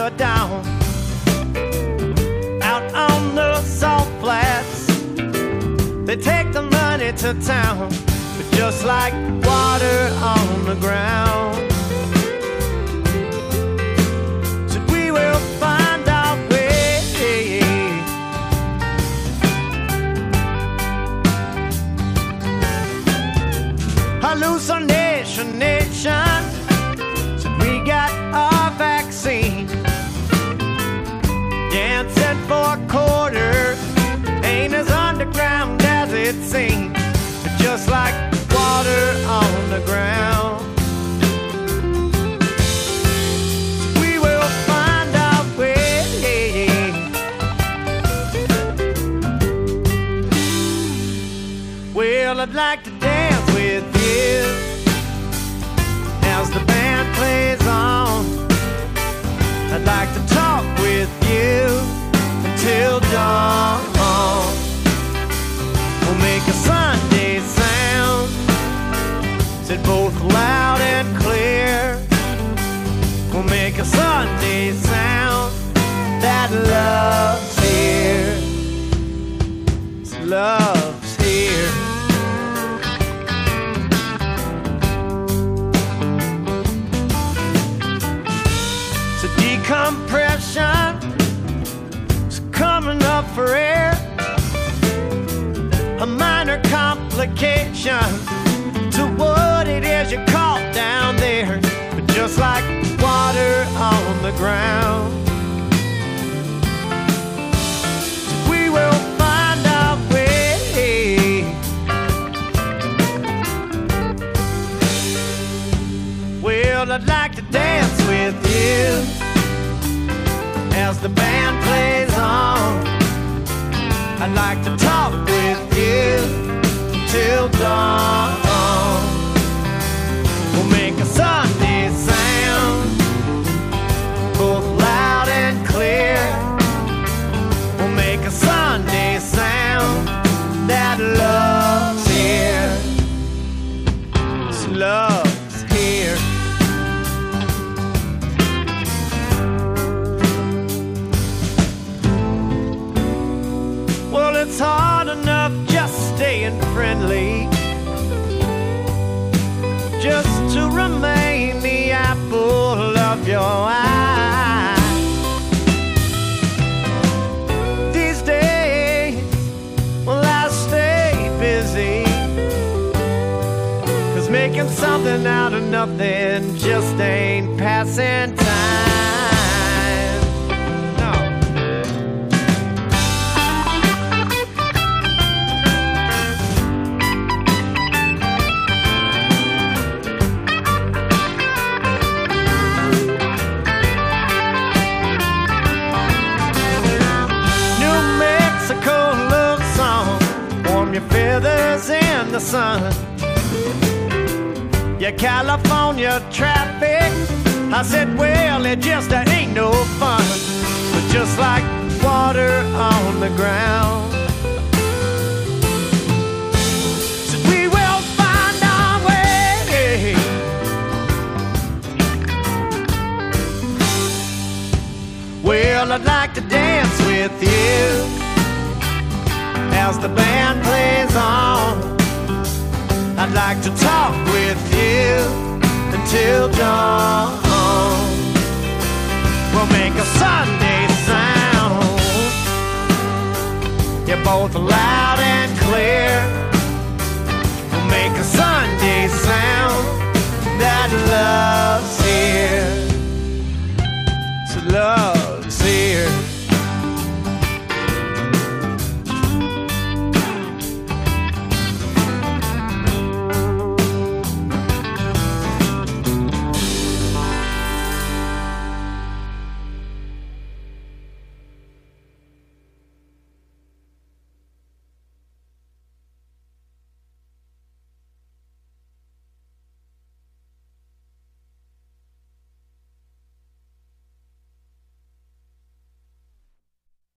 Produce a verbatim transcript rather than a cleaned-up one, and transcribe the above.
the dawn. Out on the salt flats, they take the money to town, but just like water on the ground. So we will find our way. Hallucination nation, so we got our vaccine. Dancing for a quarter ain't as underground as it seems, but just like water on the ground. So we will find our way. Well, I'd like to dance with you as the band plays on. I'd like to talk with you until dawn. We'll make a Sunday sound, said both loud and clear. We'll make a Sunday sound that love's here. Love's here. Decompression is coming up for air, a minor complication to what it is you caught down there, but just like water on the ground. So we will find our way. Well, I'd like to dance with you as the band plays on. I'd like to talk with you till dawn. We'll make a Sunday sound, both loud and clear. We'll make a Sunday sound that love's here. It's love's here. Well, it's hard enough just staying friendly, just to remain the apple of your eye. These days, well, I stay busy, 'cause making something out of nothing just ain't passing time. Feathers in the sun. Yeah, California traffic, I said, well, it just ain't no fun, but just like water on the ground. So we will find our way. Well, I'd like to dance with you as the band plays on. I'd like to talk with you until dawn. We'll make a Sunday sound, you're both loud